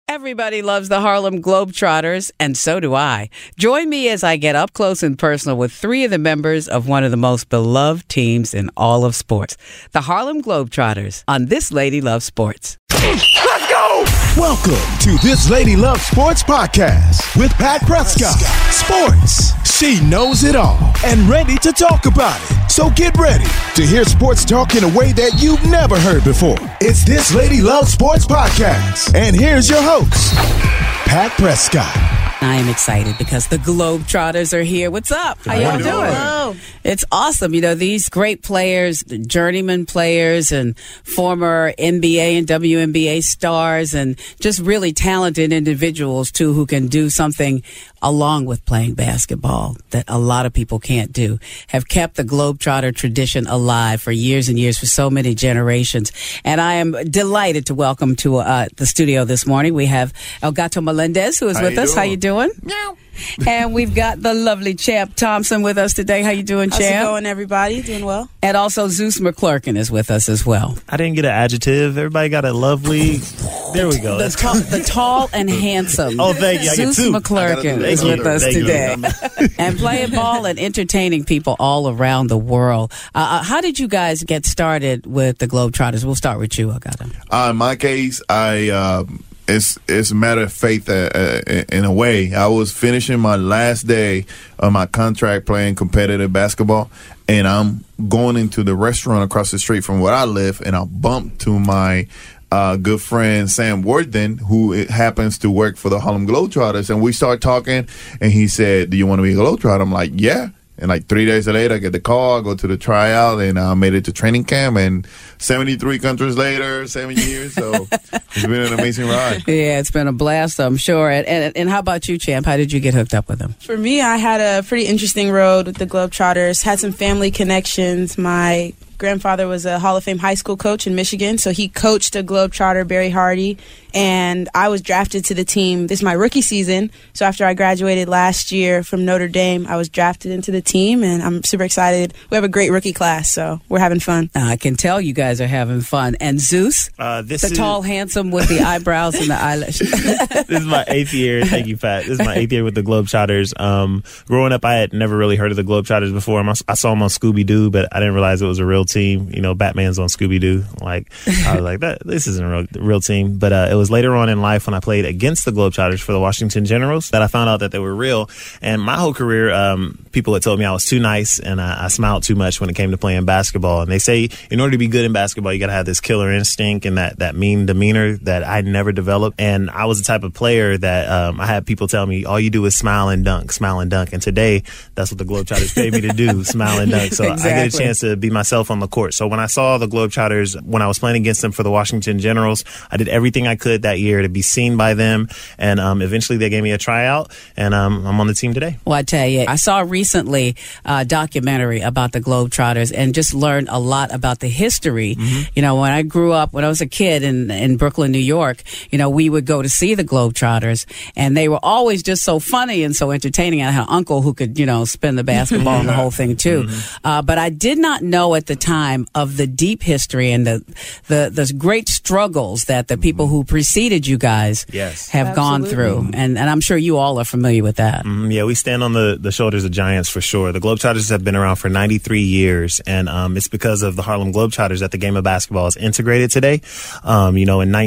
Everybody loves the Harlem Globetrotters, and so do I. Join me as I get up close and personal with three of the members of one of the most beloved teams in all of sports, the Harlem Globetrotters, on This Lady Loves Sports. Let's go! Welcome to This Lady Loves Sports podcast with Pat Prescott. Sports. She knows it all and ready to talk about it. So get ready to hear sports talk in a way that you've never heard before. It's This Lady Loves Sports podcast. And here's your host, Pat Prescott. I am excited because the Globetrotters are here. What's up? How y'all doing? Hello. It's awesome. You know, these great players, journeyman players and former NBA and WNBA stars and just really talented individuals, too, who can do something along with playing basketball that a lot of people can't do, have kept the Globetrotter tradition alive for years and years, for so many generations. And I am delighted to welcome to the studio this morning. We have Elgato Melendez, who is with us. How you doing? Meow. And we've got the lovely Champ Thompson with us today. How you doing, Champ? How's it going, everybody? Doing well. And also Zeus McClurkin is with us as well. I didn't get an adjective. Everybody got a lovely. There we go. The tall and handsome. Oh, thank you. I get Zeus two. McClurkin is with us today. And playing ball and entertaining people all around the world. How did you guys get started with the Globetrotters? We'll start with you, Elgato. In my case, it's a matter of faith in a way. I was finishing my last day of my contract playing competitive basketball, and I'm going into the restaurant across the street from where I live, and I bumped to my good friend Sam Worthington, who happens to work for the Harlem Globetrotters, and we start talking, and he said, "Do you want to be a Globetrotter?" I'm like, "Yeah." And like 3 days later, I get the call, I go to the tryout, and I made it to training camp. And 73 countries later, 7 years. So it's been an amazing ride. Yeah, it's been a blast, I'm sure. And how about you, Champ? How did you get hooked up with them? For me, I had a pretty interesting road with the Globetrotters. Had some family connections. My grandfather was a Hall of Fame high school coach in Michigan, so he coached a Globetrotter, Barry Hardy, and I was drafted to the team. This is my rookie season, so after I graduated last year from Notre Dame, I was drafted into the team, and I'm super excited. We have a great rookie class, so we're having fun. I can tell you guys are having fun. And Zeus, tall, handsome with the eyebrows and the eyelashes. This is my 8th year. Thank you, Pat. This is my 8th year with the Globetrotters. Growing up, I had never really heard of the Globetrotters before. I saw them on Scooby-Doo, but I didn't realize it was a real team. You know, Batman's on Scooby-Doo. I was like, this isn't a real team. But it was later on in life when I played against the Globetrotters for the Washington Generals that I found out that they were real. And my whole career, people had told me I was too nice and I smiled too much when it came to playing basketball. And they say in order to be good in basketball, you got to have this killer instinct and that mean demeanor that I never developed. And I was the type of player that I had people tell me, all you do is smile and dunk, smile and dunk. And today, that's what the Globetrotters paid me to do, smile and dunk. So exactly. I get a chance to be myself on the court. So when I saw the Globetrotters, when I was playing against them for the Washington Generals, I did everything I could that year to be seen by them. And eventually they gave me a tryout, and I'm on the team today. Well, I tell you, I saw recently a documentary about the Globetrotters and just learned a lot about the history. Mm-hmm. You know, when I grew up, when I was a kid in Brooklyn, New York, you know, we would go to see the Globetrotters, and they were always just so funny and so entertaining. I had an uncle who could, you know, spin the basketball and the whole thing, too. Mm-hmm. But I did not know at the time of the deep history and the great struggles that the people who preceded you guys have gone through. And I'm sure you all are familiar with that. Yeah, we stand on the shoulders of giants for sure. The Globetrotters have been around for 93 years, and it's because of the Harlem Globetrotters that the game of basketball is integrated today. You know, in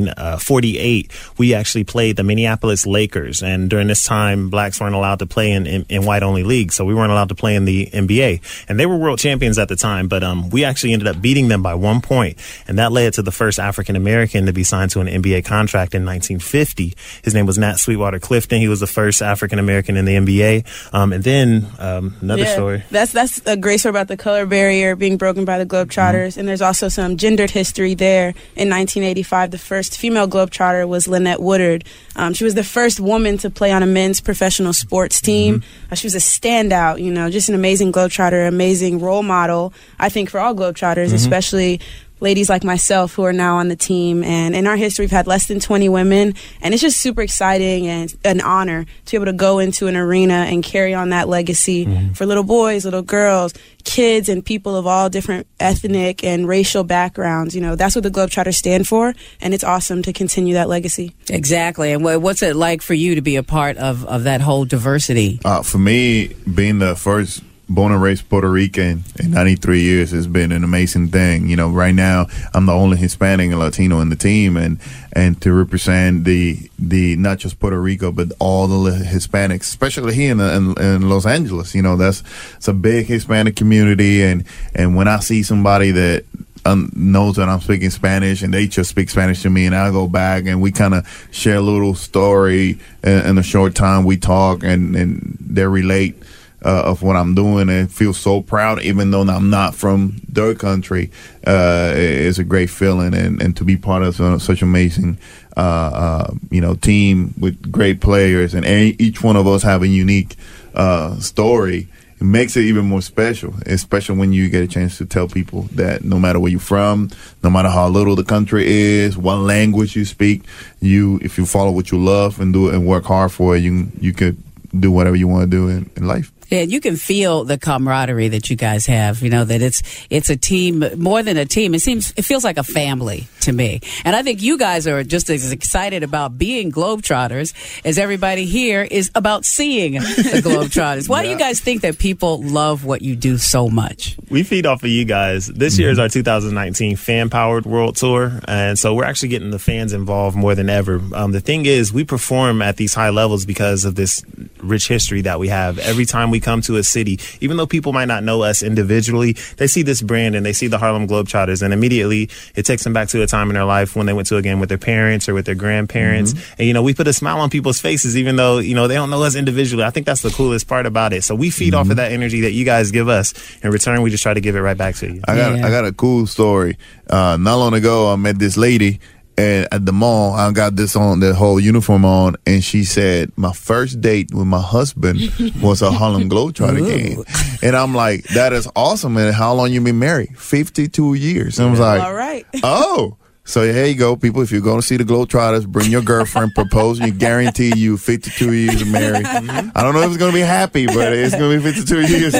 1948, we actually played the Minneapolis Lakers, and during this time, blacks weren't allowed to play in white-only leagues, so we weren't allowed to play in the NBA. And they were world champions at the time, but we actually ended up beating them by 1 point, and that led to the first African-American to be signed to an NBA contract in 1950. His name was Nat Sweetwater Clifton. He was the first African-American in the NBA. And then another story. That's a great story about the color barrier being broken by the Globetrotters. And there's also some gendered history there. In 1985, the first female Globetrotter was Lynette Woodard. She was the first woman to play on a men's professional sports team. She was a standout, you know, just an amazing Globetrotter, amazing role model, I think, for all Globetrotters, especially ladies like myself who are now on the team. And in our history, we've had less than 20 women. And it's just super exciting and an honor to be able to go into an arena and carry on that legacy for little boys, little girls, kids, and people of all different ethnic and racial backgrounds. You know, that's what the Globetrotters stand for, and it's awesome to continue that legacy. Exactly. And what's it like for you to be a part of that whole diversity? For me, being the first born and raised Puerto Rican in 93 years has been an amazing thing. You know, right now I'm the only Hispanic and Latino in the team, and to represent the not just Puerto Rico but all the Hispanics, especially here in Los Angeles. You know, it's a big Hispanic community, and when I see somebody that knows that I'm speaking Spanish and they just speak Spanish to me, and I go back and we kind of share a little story in a short time we talk, and they relate of what I'm doing and feel so proud, even though I'm not from their country. It's a great feeling, and to be part of such amazing team with great players, and each one of us have a unique story. It makes it even more special, especially when you get a chance to tell people that no matter where you're from, no matter how little the country is, what language you speak, if you follow what you love and do it and work hard for it, you could do whatever you want to do in life. Yeah, you can feel the camaraderie that you guys have. You know that it's a team, more than a team. It feels like a family to me. And I think you guys are just as excited about being Globetrotters as everybody here is about seeing the Globetrotters. Why do you guys think that people love what you do so much? We feed off of you guys. This year is our 2019 fan-powered World Tour, and so we're actually getting the fans involved more than ever. The thing is, we perform at these high levels because of this rich history that we have. Every time we come to a city, even though people might not know us individually, they see this brand and they see the Harlem Globetrotters, and immediately it takes them back to a time in their life when they went to a game with their parents or with their grandparents. And, you know, we put a smile on people's faces, even though, you know, they don't know us individually. I think that's the coolest part about it. So we feed off of that energy that you guys give us. In return, we just try to give it right back to you. I got a cool story. Not long ago, I met this lady at the mall. I got this on, the whole uniform on, and she said my first date with my husband was a Harlem Globetrotter game. And I'm like, that is awesome. And how long you been married? 52 years. And I was like, all right. Oh. So here you go, people. If you're going to see the Globetrotters, bring your girlfriend, propose, and you guarantee you 52 years of marriage. I don't know if it's going to be happy, but it's going to be 52 years.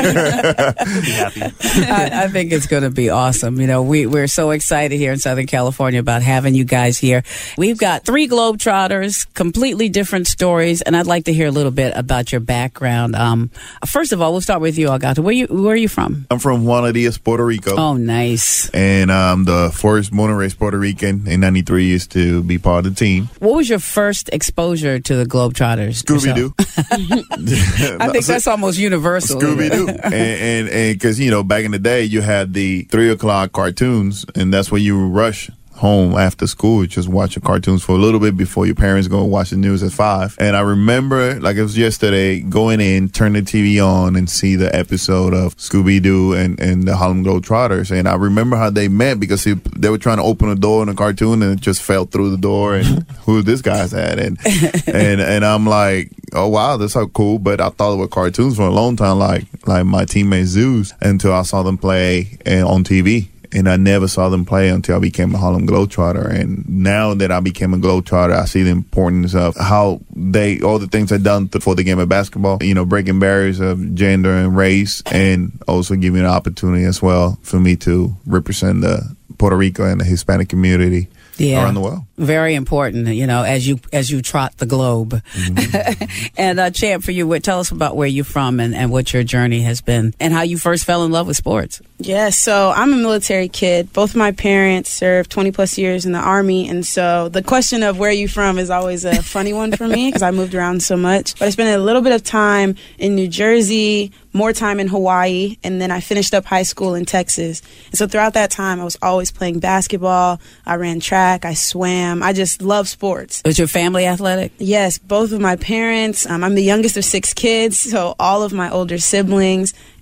I think it's going to be awesome. You know, we're so excited here in Southern California about having you guys here. We've got 3 Globetrotters, completely different stories, and I'd like to hear a little bit about your background. First of all, we'll start with you, Agata. Where are you from? I'm from Juana Diaz, Puerto Rico. Oh, nice. And I'm the first born and raised Puerto Rican in 93 years to be part of the team. What was your first exposure to the Globetrotters? Scooby-Doo. I think that's almost universal. Scooby-Doo. And because, you know, back in the day, you had the 3 o'clock cartoons, and that's when you rush home after school, just watch your cartoons for a little bit before your parents go and watch the news at 5. And I remember, like it was yesterday, going in, turn the TV on, and see the episode of Scooby-Doo and the Harlem Globetrotters. And I remember how they met, because they were trying to open a door in a cartoon, and it just fell through the door, and who this guy's at? And I'm like, oh wow, that's so cool. But I thought it were cartoons for a long time, like my teammate Zeus, until I saw them play on TV. And I never saw them play until I became a Harlem Globetrotter. And now that I became a Globetrotter, I see the importance of how all the things they've done for the game of basketball, you know, breaking barriers of gender and race, and also giving an opportunity as well for me to represent the Puerto Rico and the Hispanic community around the world. Very important, you know, as you trot the globe. And Champ, for you, tell us about where you're from and what your journey has been and how you first fell in love with sports. Yes, so I'm a military kid. Both of my parents served 20 plus years in the Army, and so the question of where you from is always a funny one for me because I moved around so much. But I spent a little bit of time in New Jersey, more time in Hawaii, and then I finished up high school in Texas. And so throughout that time, I was always playing basketball. I ran track. I swam. I just love sports. Was your family athletic? Yes, both of my parents. I'm the youngest of 6 kids, so all of my older siblings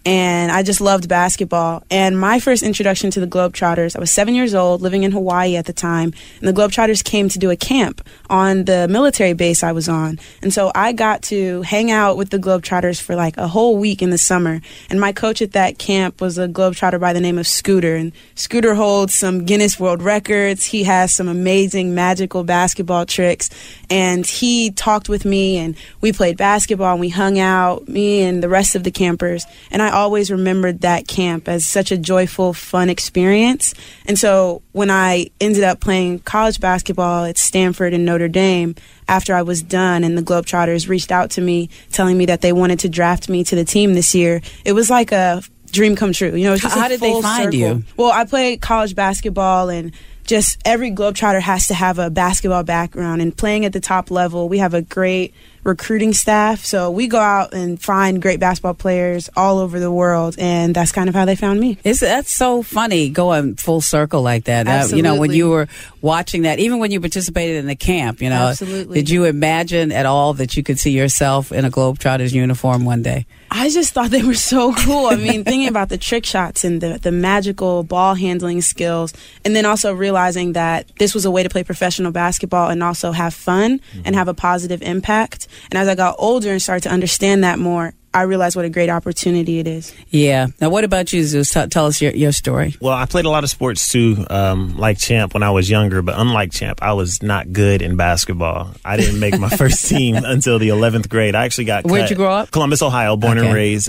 and I just loved basketball. And my first introduction to the Globetrotters, I was 7 years old, living in Hawaii at the time, and the Globetrotters came to do a camp on the military base I was on. And so I got to hang out with the Globetrotters for like a whole week in the summer. And my coach at that camp was a Globetrotter by the name of Scooter. And Scooter holds some Guinness World Records. He has some amazing magical basketball tricks. And he talked with me, and we played basketball, and we hung out, me and the rest of the campers. And I always remembered that camp as such a joyful, fun experience. And so when I ended up playing college basketball at Stanford and Notre Dame, after I was done and the Globetrotters reached out to me telling me that they wanted to draft me to the team this year, it was like a dream come true. You know, it's just how did they find you? Well, I played college basketball, and just every Globetrotter has to have a basketball background, and playing at the top level, we have a great recruiting staff, so we go out and find great basketball players all over the world, and that's kind of how they found me. That's so funny going full circle like that. Absolutely. You know, when you were watching that, even when you participated in the camp, you know, Absolutely. Did you imagine at all that you could see yourself in a Globetrotters uniform one day? I just thought they were so cool. I mean, thinking about the trick shots and the magical ball handling skills, and then also realizing that this was a way to play professional basketball and also have fun and have a positive impact. And as I got older and started to understand that more, I realized what a great opportunity it is. Yeah. Now, what about you, Zeus? Tell us your story. Well, I played a lot of sports too, like Champ when I was younger, but unlike Champ, I was not good in basketball. I didn't make my first team until the 11th grade. I actually got cut. Where'd you grow up? Columbus, Ohio, born and raised.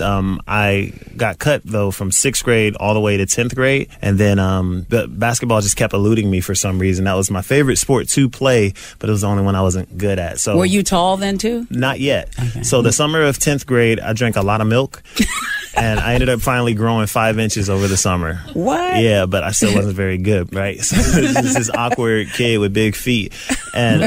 I got cut, though, from 6th grade all the way to 10th grade, and then the basketball just kept eluding me for some reason. That was my favorite sport to play, but it was the only one I wasn't good at. So, were you tall then, too? Not yet. Okay. So the summer of 10th grade, I drank a lot of milk. And I ended up finally growing 5 inches over the summer. What? Yeah, but I still wasn't very good, right? So it was just this awkward kid with big feet. And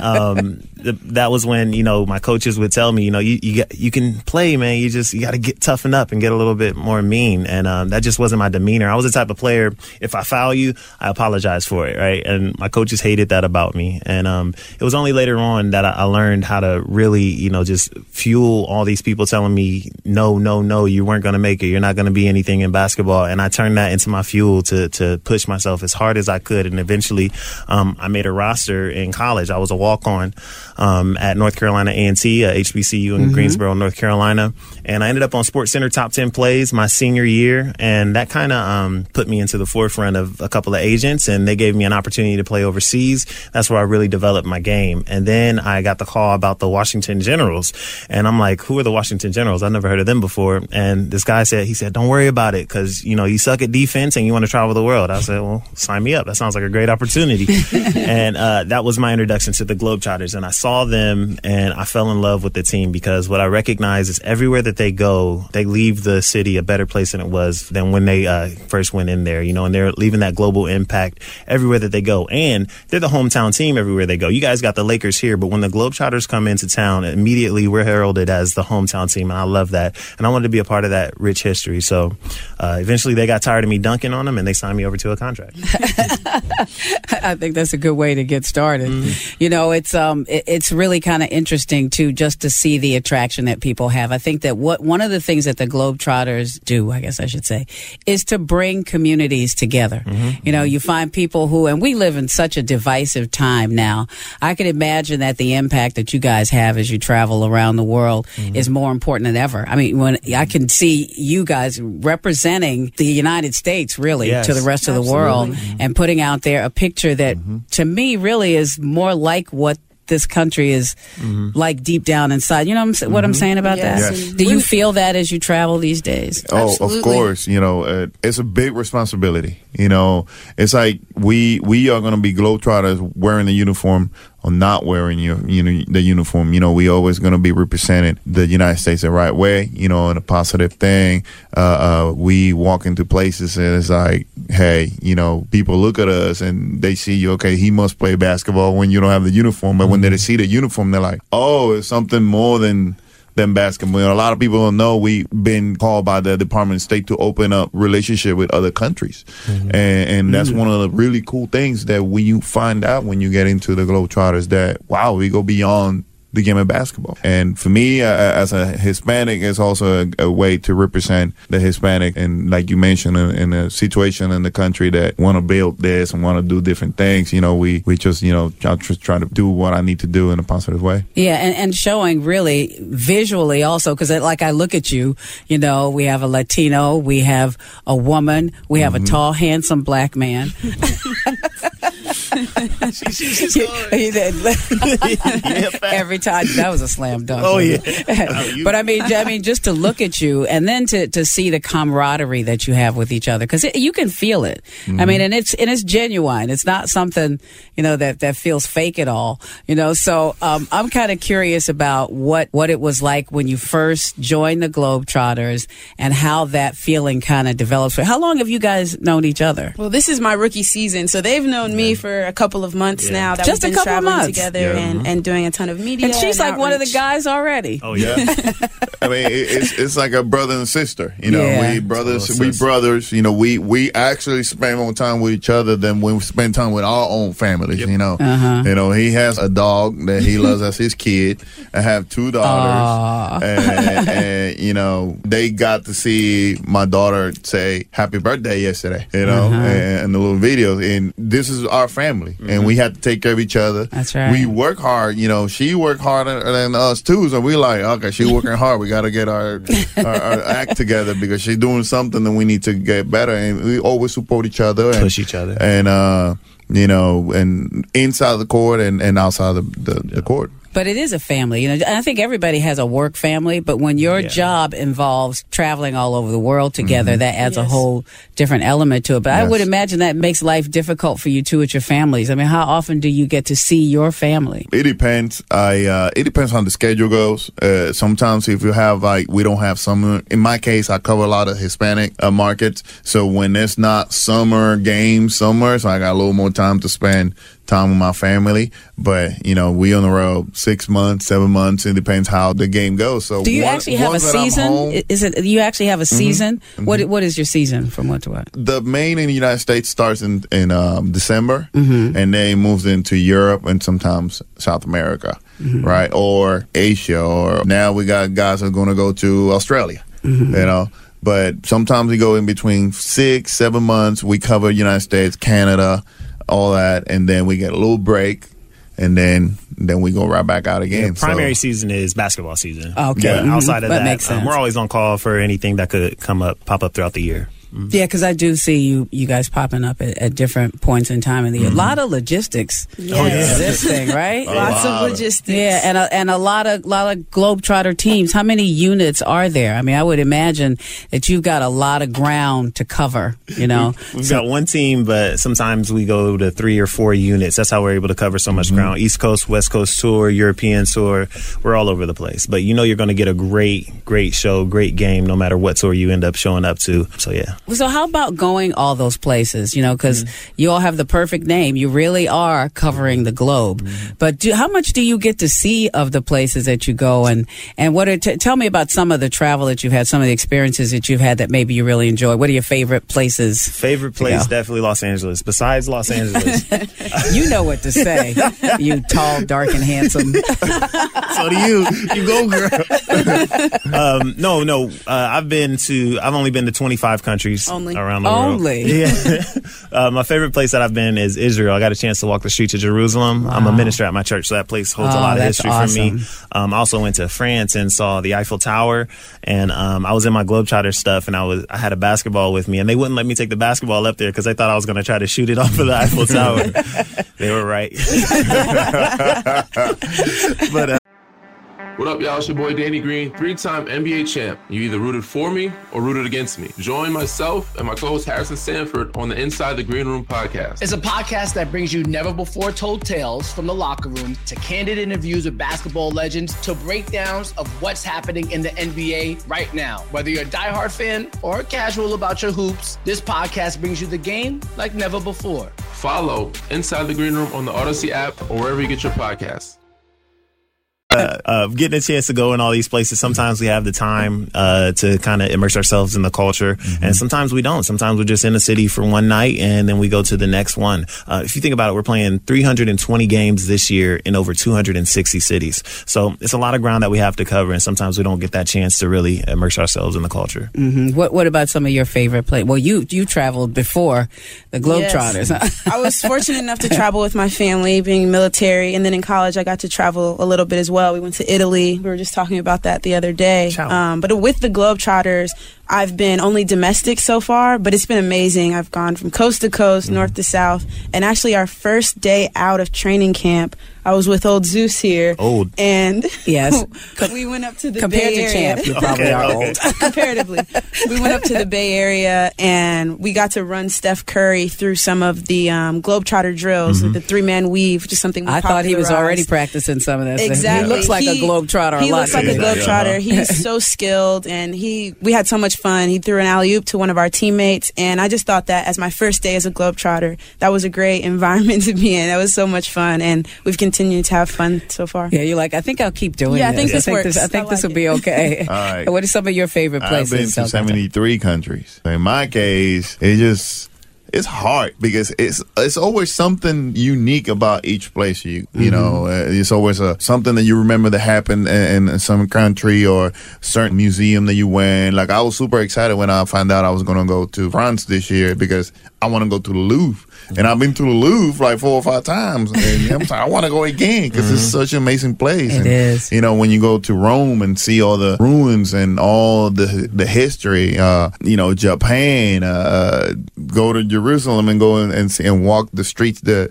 that was when, you know, my coaches would tell me, you know, you can play, man. You got to toughen up and get a little bit more mean. And that just wasn't my demeanor. I was the type of player, if I foul you, I apologize for it, right? And my coaches hated that about me. And it was only later on that I learned how to really, you know, just fuel all these people telling me, no, you weren't going to make it. You're not going to be anything in basketball. And I turned that into my fuel to push myself as hard as I could. And eventually I made a roster in college. I was a walk-on at North Carolina A&T, HBCU in Greensboro, North Carolina. And I ended up on SportsCenter Top 10 Plays my senior year. And that kind of put me into the forefront of a couple of agents. And they gave me an opportunity to play overseas. That's where I really developed my game. And then I got the call about the Washington Generals. And I'm like, who are the Washington Generals? I've never heard of them before. And this guy said, don't worry about it, because, you know, you suck at defense and you want to travel the world. I said, well, sign me up. That sounds like a great opportunity. And that was my introduction to the Globetrotters. And I saw them and I fell in love with the team, because what I recognize is everywhere that they go, they leave the city a better place than it was than when they first went in there, you know, and they're leaving that global impact everywhere that they go. And they're the hometown team everywhere they go. You guys got the Lakers here, but when the Globetrotters come into town, immediately we're heralded as the hometown team. And I love that. And I wanted to be a part of that rich history. So eventually they got tired of me dunking on them and they signed me over to a contract. I think that's a good way to get started. You know, it's really kind of interesting too, just to see the attraction that people have. I think that one of the things that the Globetrotters do, I guess I should say, is to bring communities together. You know, you find people who, and we live in such a divisive time now. I can imagine that the impact that you guys have as you travel around the world is more important than ever. I mean, when I can see you guys representing the United States really to the rest of the world and putting out there a picture that to me really is more like what this country is like deep down inside. You know what I'm saying about that? Yes. Do you feel that as you travel these days? Oh, Absolutely. Of course. You know, it's a big responsibility. You know, it's like we are going to be Globetrotters wearing the uniform or not wearing the uniform. You know, we always going to be representing the United States the right way, you know, and a positive thing. We walk into places and it's like, hey, you know, people look at us and they see you, okay, he must play basketball when you don't have the uniform. But when they see the uniform, they're like, oh, it's something more than basketball. You know, a lot of people don't know we've been called by the Department of State to open up relationship with other countries. And that's one of the really cool things that when you find out when you get into the Globetrotters, that, wow, we go beyond the game of basketball. And for me, as a Hispanic, it's also a way to represent the Hispanic. And like you mentioned, in a situation in the country that want to build this and want to do different things, we just, I just try to do what I need to do in a positive way. Yeah, and showing really visually also, because like I look at you, we have a Latino, we have a woman, we have a tall, handsome black man. Every time that was a slam dunk. Oh yeah. But I mean, just to look at you and then to see the camaraderie that you have with each other, because you can feel it. I mean, and it's genuine. It's not something that feels fake at all. So I'm kind of curious about what it was like when you first joined the Globetrotters and how that feeling kind of develops. How long have you guys known each other? Well, this is my rookie season, so they've known me for a couple of months now. That Just we've a been couple of traveling months together and doing a ton of media. And she's like one of the guys already. Oh yeah. I mean, it's like a brother and sister. Yeah. We brothers. We actually spend more time with each other than we spend time with our own families. Yep. He has a dog that he loves as his kid. I have 2 daughters, and they got to see my daughter say happy birthday yesterday. And the little videos. And this is our family, and we have to take care of each other. That's right. We work hard. She worked harder than us too. So we like, okay, she's working hard. We got to get our act together because she's doing something that we need to get better. And we always support each other, and push each other, and and inside the court and outside the court. But it is a family. I think everybody has a work family, but when your job involves traveling all over the world together, that adds a whole different element to it. But I would imagine that makes life difficult for you too with your families. I mean, how often do you get to see your family? It depends. It depends on the schedule goes. Sometimes if you have we don't have summer. In my case, I cover a lot of Hispanic markets. So when it's not summer games, so I got a little more time to spend time with my family. But we on the road 6 months, 7 months. It depends how the game goes. So do you actually have a season? Is it you actually have a season? What is your season from what to what? The main in the United States starts in December, and then moves into Europe and sometimes South America, right, or Asia, or now we got guys that are going to go to Australia, But sometimes we go in between 6, 7 months. We cover United States, Canada, all that, and then we get a little break, and then we go right back out again. Primary season is basketball season. Okay. Outside of that, makes sense. We're always on call for anything that could pop up throughout the year. Yeah, because I do see you guys popping up at different points in time in the year. A lot of logistics existing, right? Lots of logistics. Yeah, and a lot of Globetrotter teams. How many units are there? I mean, I would imagine that you've got a lot of ground to cover. We've got one team, but sometimes we go to 3 or 4 units. That's how we're able to cover so much ground. East Coast, West Coast tour, European tour. We're all over the place. But you're going to get a great show, great game, no matter what tour you end up showing up to. So yeah. So how about going all those places, because you all have the perfect name. You really are covering the globe. But how much do you get to see of the places that you go? And tell me about some of the travel that you've had, some of the experiences that you've had that maybe you really enjoy. What are your favorite places? Favorite place, definitely Los Angeles. Besides Los Angeles. You know what to say. You tall, dark, and handsome. So do you. You go, girl. No. I've only been to 25 countries around the world. Yeah. My favorite place that I've been is Israel. I got a chance to walk the streets of Jerusalem. Wow. I'm a minister at my church, so that place holds a lot of history for me. I also went to France and saw the Eiffel Tower, and I was in my Globetrotter stuff, and I had a basketball with me, and they wouldn't let me take the basketball up there because they thought I was going to try to shoot it off of the Eiffel Tower. They were right. But what up, y'all? It's your boy Danny Green, 3-time NBA champ. You either rooted for me or rooted against me. Join myself and my co-host Harrison Sanford on the Inside the Green Room podcast. It's a podcast that brings you never-before-told tales from the locker room to candid interviews with basketball legends to breakdowns of what's happening in the NBA right now. Whether you're a diehard fan or casual about your hoops, this podcast brings you the game like never before. Follow Inside the Green Room on the Odyssey app or wherever you get your podcasts. getting a chance to go in all these places. Sometimes we have the time to kind of immerse ourselves in the culture, and sometimes we don't. Sometimes we're just in the city for one night, and then we go to the next one. If you think about it, we're playing 320 games this year in over 260 cities. So it's a lot of ground that we have to cover, and sometimes we don't get that chance to really immerse ourselves in the culture. What about some of your favorite places? Well, you traveled before the Globetrotters. Yes. I was fortunate enough to travel with my family, being military, and then in college I got to travel a little bit as well. We went to Italy. We were just talking about that the other day. But with the Globetrotters, I've been only domestic so far, but it's been amazing. I've gone from coast to coast, north to south, and actually our first day out of training camp, I was with old Zeus here. Old. And yes, we went up to the compared Bay to Area. Champ, you probably are old. Comparatively. We went up to the Bay Area, and we got to run Steph Curry through some of the Globetrotter drills, the three-man weave, which is something we I thought he was already practicing some of that. Exactly. He looks like a Globetrotter. He looks like a Globetrotter. He's so skilled, and we had so much fun. He threw an alley-oop to one of our teammates, and I just thought that as my first day as a Globetrotter, that was a great environment to be in. That was so much fun, and we've continued to have fun so far. Yeah, you're like, I think I'll keep doing this. I think this works. I think this will be okay. All right. What are some of your favorite places? I've been to 73 countries. In my case, it's hard because it's always something unique about each place. You know, it's always something that you remember that happened in some country or certain museum that you went. Like, I was super excited when I found out I was going to go to France this year because I want to go to the Louvre. And I've been to the Louvre like 4 or 5 times. And I'm like, I want to go again because it's such an amazing place. It is. You know, when you go to Rome and see all the ruins and all the history, Japan, go to Jerusalem and go and see and walk the streets that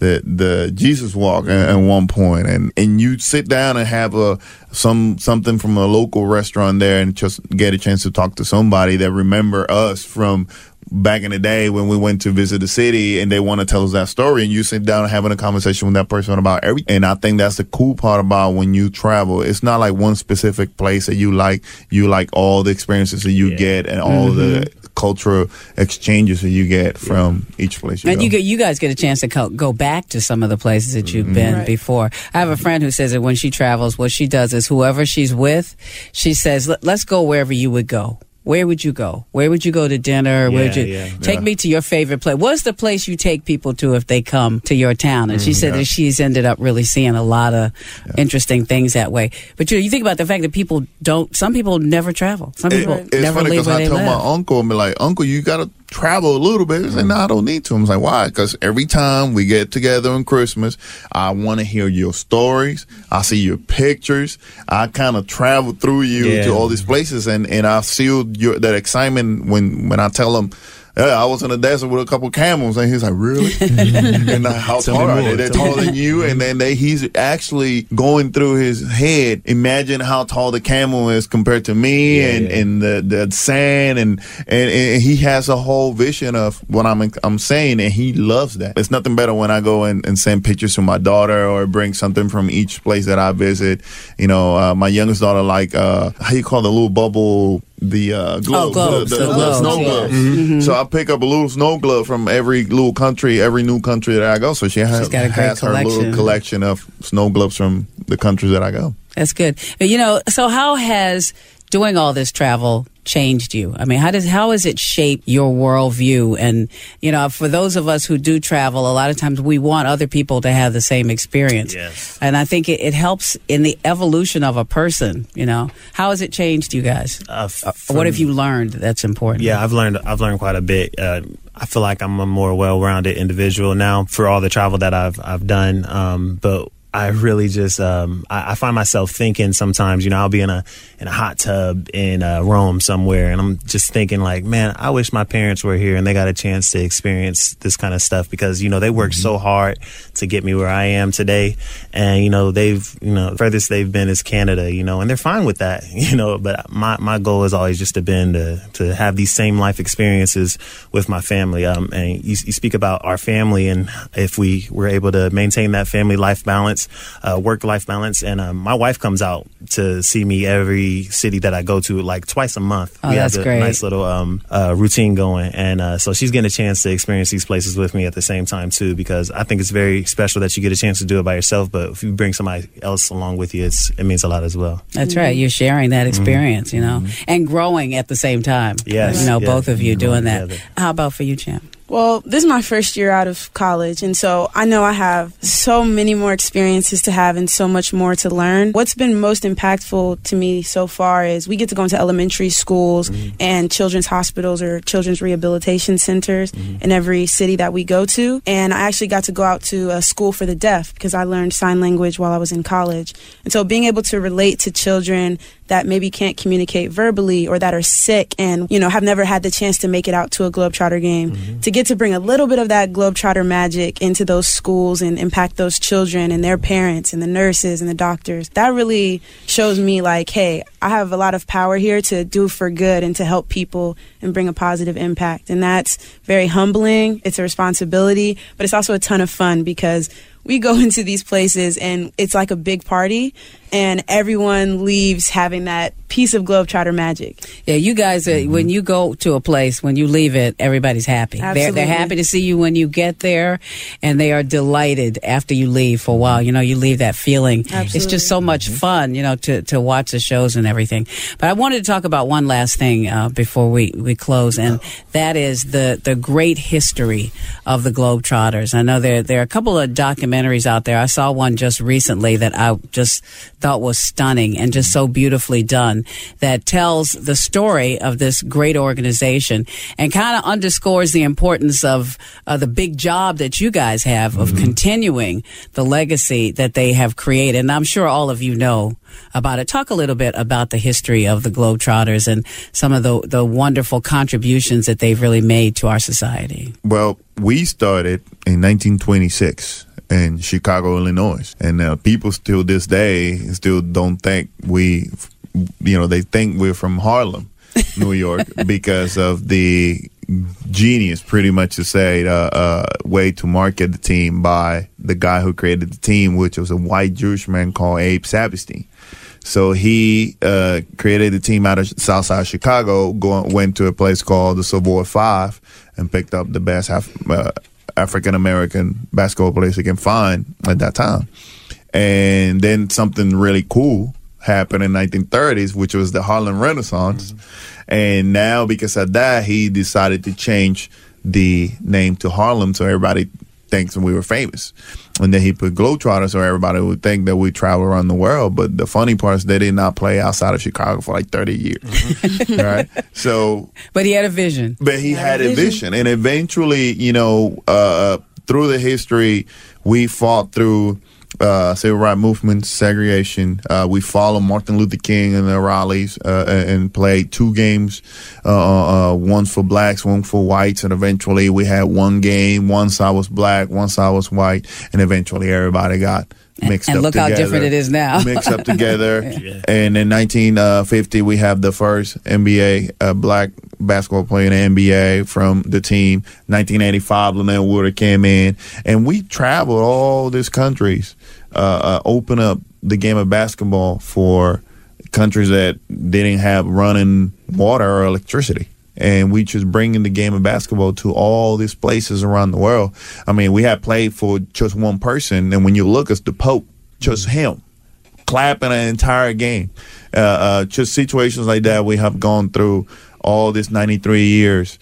the Jesus walk at one point, and you sit down and have something from a local restaurant there and just get a chance to talk to somebody that remember us from back in the day when we went to visit the city, and they want to tell us that story, and you sit down and having a conversation with that person about everything. And I think that's the cool part about when you travel. It's not like one specific place that you like all the experiences that you get and all the cultural exchanges that you get from each place you go. You guys get a chance to go back to some of the places that you've been before. I have a friend who says that when she travels, what she does is whoever she's with, she says, let's go wherever you would go. Where would you go? Where would you go to dinner? Where would you take me to your favorite place? What's the place you take people to if they come to your town? And she said that she's ended up really seeing a lot of interesting things that way. But you think about the fact that some people never travel. Some people never leave where they live. I tell my uncle, I'm like, Uncle, you got to travel a little bit. He's like, no, I don't need to. I'm like, why? Because every time we get together on Christmas, I want to hear your stories. I see your pictures. I kind of travel through you to all these places, and I feel that excitement when I tell them, I was in the desert with a couple camels, and he's like, really? And how tall are they? They're taller than you, and then he's actually going through his head. Imagine how tall the camel is compared to me, and the sand, and he has a whole vision of what I'm saying, and he loves that. It's nothing better when I go and send pictures to my daughter or bring something from each place that I visit. You know, my youngest daughter how you call the little bubble? The globe, the snow glove. So I pick up a little snow glove from every new country that I go. So she has her little collection of snow gloves from the countries that I go. That's good. So how has doing all this travel changed you? I mean, how has it shaped your worldview? And, for those of us who do travel, a lot of times we want other people to have the same experience. Yes. And I think it helps in the evolution of a person, How has it changed you guys? What have you learned that's important? Yeah, I've learned quite a bit. I feel like I'm a more well-rounded individual now for all the travel that I've done. But I really just I find myself thinking sometimes, I'll be in a hot tub in Rome somewhere, and I'm just thinking like, man, I wish my parents were here and they got a chance to experience this kind of stuff, because they worked so hard to get me where I am today, and they've furthest they've been is Canada, and they're fine with that, but my goal has always just been to have these same life experiences with my family. And you speak about our family, and if we were able to maintain that family life balance, balance, work-life balance. And my wife comes out to see me every city that I go to, like twice a month. Oh, we that's have a great. nice little routine going. And so she's getting a chance to experience these places with me at the same time, too, because I think it's very special that you get a chance to do it by yourself. But if you bring somebody else along with you, it means a lot as well. That's right. You're sharing that experience, and growing at the same time. Yes. Both of you doing that. Together. How about for you, Champ? Well, this is my first year out of college, and so I know I have so many more experiences to have and so much more to learn. What's been most impactful to me so far is we get to go into elementary schools and children's hospitals or children's rehabilitation centers in every city that we go to. And I actually got to go out to a school for the deaf because I learned sign language while I was in college. And so being able to relate to children that maybe can't communicate verbally or that are sick and, have never had the chance to make it out to a Globetrotter game, to get to bring a little bit of that Globetrotter magic into those schools and impact those children and their parents and the nurses and the doctors, that really shows me like, hey, I have a lot of power here to do for good and to help people and bring a positive impact. And that's very humbling. It's a responsibility, but it's also a ton of fun because we go into these places and it's like a big party and everyone leaves having that piece of Globetrotter magic. Yeah, you guys, when you go to a place, when you leave it, everybody's happy. They're happy to see you when you get there, and they are delighted after you leave for a while. You leave that feeling. Absolutely. It's just so much fun, to watch the shows and everything. But I wanted to talk about one last thing before we close, and that is the great history of the Globetrotters. I know there are a couple of documentaries out there. I saw one just recently that I just thought was stunning and just so beautifully done, that tells the story of this great organization and kind of underscores the importance of the big job that you guys have of continuing the legacy that they have created. And I'm sure all of you know about it. Talk a little bit about the history of the Globetrotters and some of the wonderful contributions that they've really made to our society. Well, we started in 1926 in Chicago, Illinois, and people still this day still don't think they think we're from Harlem, New York, because of the genius, pretty much to say, way to market the team by the guy who created the team, which was a white Jewish man called Abe Saperstein. So he created the team out of Southside Chicago, went to a place called the Savoy 5 and picked up the best African-American basketball players he can find at that time. And then something really cool happened in 1930s, which was the Harlem Renaissance. And now, because of that, he decided to change the name to Harlem so everybody thinks we were famous. And then he put Globetrotters so everybody would think that we travel around the world. But the funny part is they did not play outside of Chicago for like 30 years. Right? So, but he had a vision. But he had a vision. And eventually, through the history, we fought through civil rights movement, segregation. We followed Martin Luther King in the rallies and played 2 games, one for blacks, one for whites, and eventually we had one game. One side was black, one side was white, and eventually everybody got mixed up together. And look how different it is now. Mixed up together. And in 1950, we have the first NBA black basketball player in the NBA from the team. 1985, Lynette Woodard came in, and we traveled all these countries, open up the game of basketball for countries that didn't have running water or electricity. And we just bringing the game of basketball to all these places around the world. I mean, we had played for just one person, and when you look, it's the Pope, just him, clapping an entire game. Just situations like that we have gone through all this 93 years,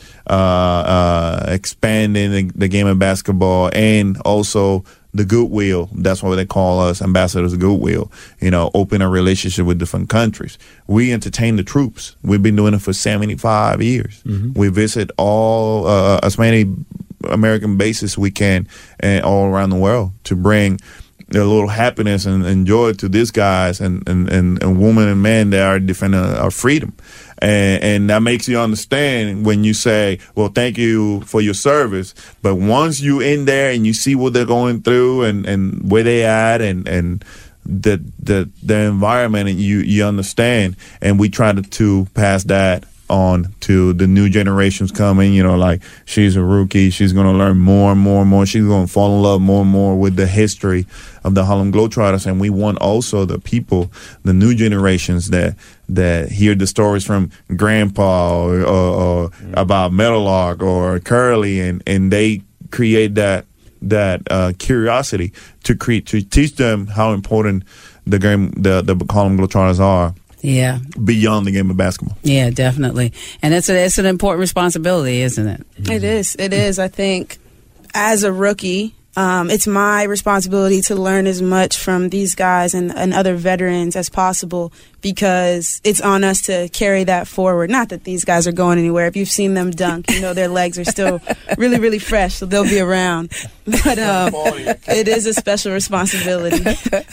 expanding the game of basketball, and also the goodwill. That's what they call us, ambassadors of goodwill. Open a relationship with different countries. We entertain the troops. We've been doing it for 75 years. We visit all as many American bases we can all around the world to bring a little happiness and joy to these guys and women and men that are defending our freedom. And that makes you understand when you say, well, thank you for your service. But once you in there and you see what they're going through and where they at and the environment, and you understand. And we try to pass that on to the new generations coming. You know, like she's a rookie. She's going to learn more and more and more. She's going to fall in love more and more with the history of the Harlem Globetrotters. And we want also the people, the new generations that hear the stories from Grandpa or about Meadowlark or Curly, and they create that curiosity to teach them how important the Harlem Globetrotters are. Yeah. Beyond the game of basketball. Yeah, definitely. And it's an important responsibility, isn't it? It is. It is. I think as a rookie, it's my responsibility to learn as much from these guys and other veterans as possible, because it's on us to carry that forward. Not that these guys are going anywhere. If you've seen them dunk, you know their legs are still really, really fresh, so they'll be around. But it is a special responsibility.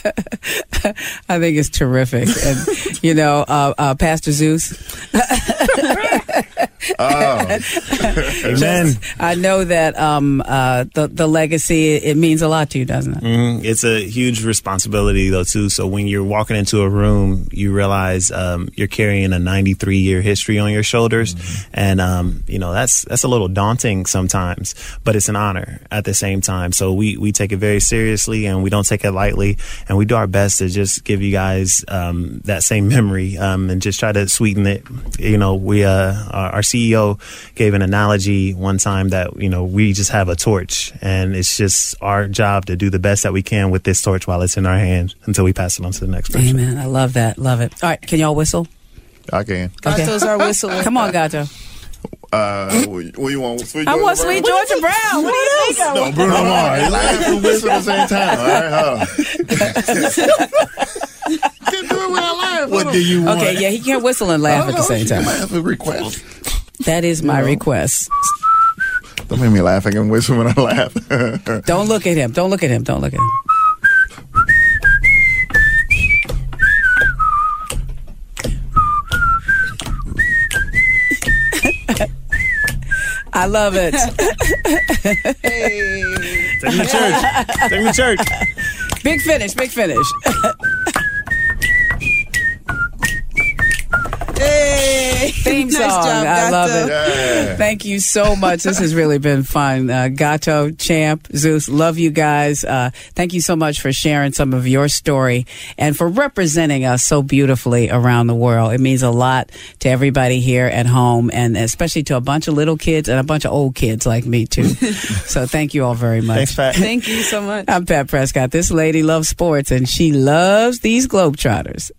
I think it's terrific. And, you know, Pastor Zeus. Amen. I know that the legacy, it means a lot to you, doesn't it? Mm-hmm. It's a huge responsibility, though, too. So when you're walking into a room, you realize you're carrying a 93-year history on your shoulders. Mm-hmm. And, you know, that's a little daunting sometimes, but it's an honor at the same time. So we take it very seriously, and we don't take it lightly. And we do our best to just give you guys that same memory and just try to sweeten it. You know, our CEO gave an analogy one time that, you know, we just have a torch, and it's just our job to do the best that we can with this torch while it's in our hands until we pass it on to the next person. Amen. I love that. Love it. All right. Can y'all whistle? I can. Gato's our whistler. Come on, Gato. What you want? I want Sweet Georgia Brown. What do you think? No, Bruno Mars. Laugh and whistle at the same time. All right, hold on. Can't do it when I laugh. What do you want? Okay, yeah, he can't whistle and laugh at the same time. I have a request. That is my request. Don't make me laugh. I can whistle when I laugh. Don't look at him. Don't look at him. Don't look at him. I love it. Hey. Take me to church. Take me to church. Big finish. Big finish. Hey. Theme Nice song. job, I love Gato. it. Yeah. Thank you so much. This has really been fun. Gato, Champ, Zeus, love you guys. Thank you so much for sharing some of your story and for representing us so beautifully around the world. It means a lot to everybody here at home, and especially to a bunch of little kids and a bunch of old kids like me, too. So thank you all very much. Thanks, Pat. Thank you so much. I'm Pat Prescott. This lady loves sports, and she loves these Globetrotters.